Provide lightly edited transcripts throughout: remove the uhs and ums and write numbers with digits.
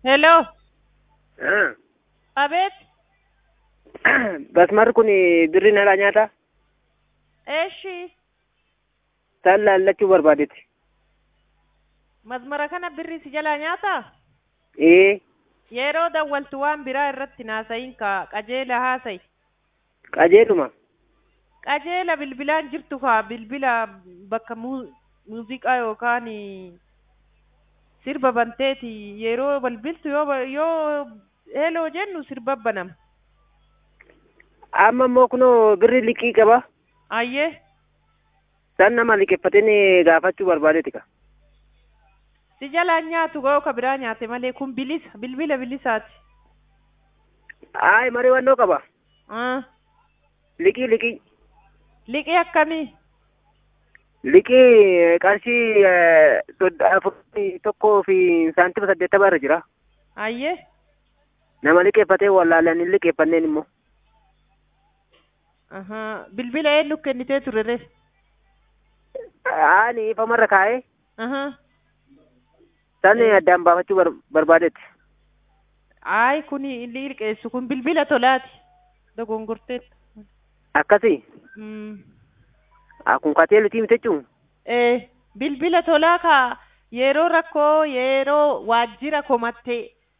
Hello. Ah. Abet. Basmar kun birri nala nyaata Eeshi. isaan laallachuu barbaadetti. Mazmara kana birri si jalaa nyaata? Yeroo dawwaltu waan biraa irratti naasayin ka qajeela haasayi. Qajeeluma. Qajeela bilbilaan jirtu kaa bilbila bakka muuziqaa yookaan sirba banteeti yeroo balbiltu yoo heloo jennu sirba banama. Amma immoo kunoo birri liqii qaba. Ayyee. Isaan nama liqeeffatanii gaafachuu barbaadetti ka. Si jalaan nyaatu ga'oo ka biraa nyaate malee kun bilbila bilisaati. Ayi marii wannoo qaba. Liqii. Liqii akkamii? Liqii qarshii 41.80 irra jira. Ayyee. Nama liqeeffatee wallaalanii liqeeffanneen immoo. Bilbila eenyu kennitee turre? Ani ifamarra kaa'ee. Isaan Eh. addaan baafachuu barbaadetti. Ayi kun inni liqeessu kun bilbila tolaati. Dogongorteetti. Akkasii. Kun kateellitii miti jechuun. Bilbila tolaa ka yeroo rakkoo yeroo waajjira komattee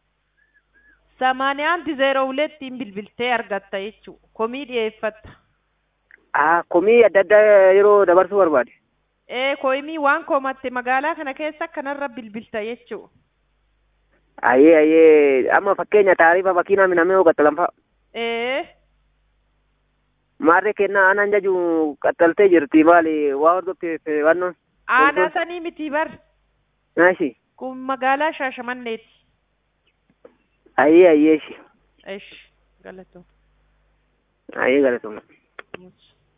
8102 bilbiltee argatta jechuudha. Komii dhiyeeffatta. Komii adda addaa yeroo dabarsuu barbaade. Komii waan komatte magaalaa kana keessa kanarra bilbilta jechuudha. Ayyee amma fakkeenya taarifa fakkii namni qaxxalanfaa. Maarree kennaa aanaan jaju qaxxaltee jirti maali waa hordofteef wannoon. Aanaa sanii miti bar. Naashi. Kun magaalaa Shaashamanneeti. Ayyee. Galatoo. Ayyee galatoo.